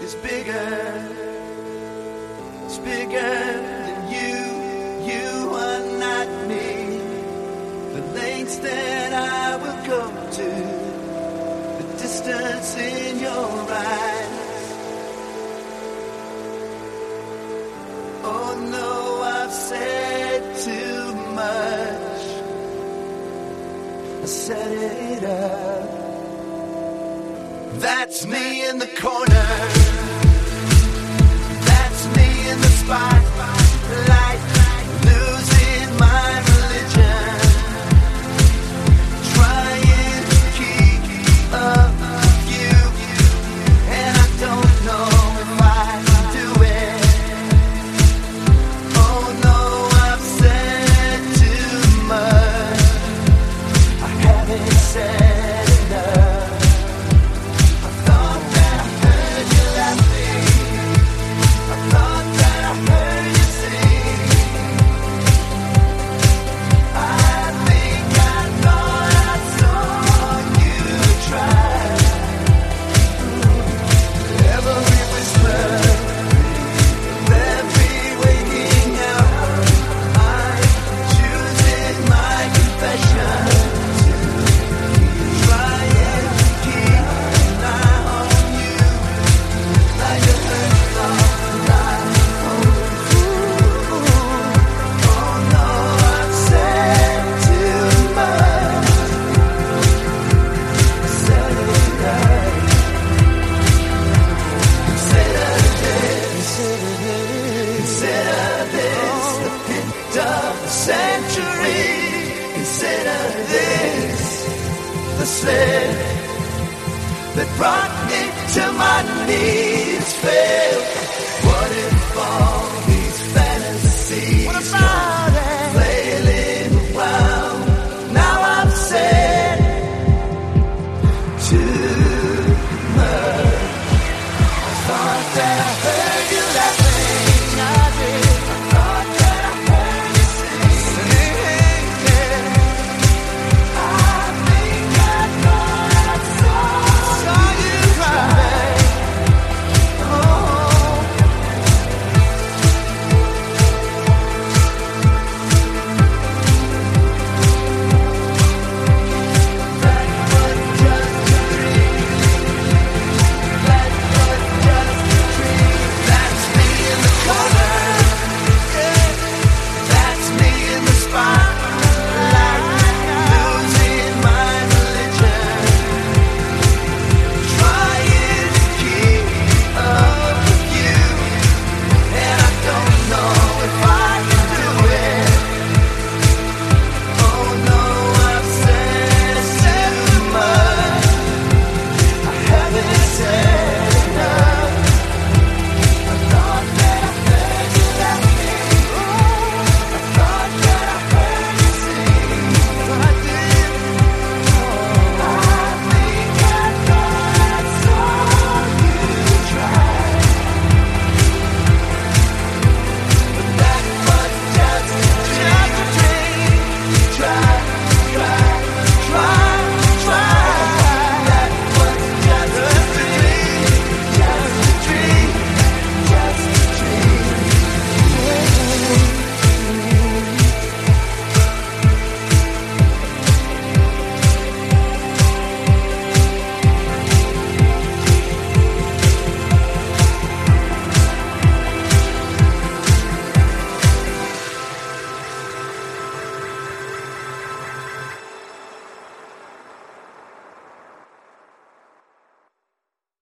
is bigger. It's bigger than you. You are not me. The lengths that I will go to, the distance in your eyes. Oh no, I've said too much. I set it up. That's me in the corner. That's me in the spotlight, losing my religion, trying to keep up with you, and I don't know if I can do it. Oh no, I've said too much. I haven't said enough. That brought me to my knees failed. What if all these fantasies come flailing around? Now I'm sad to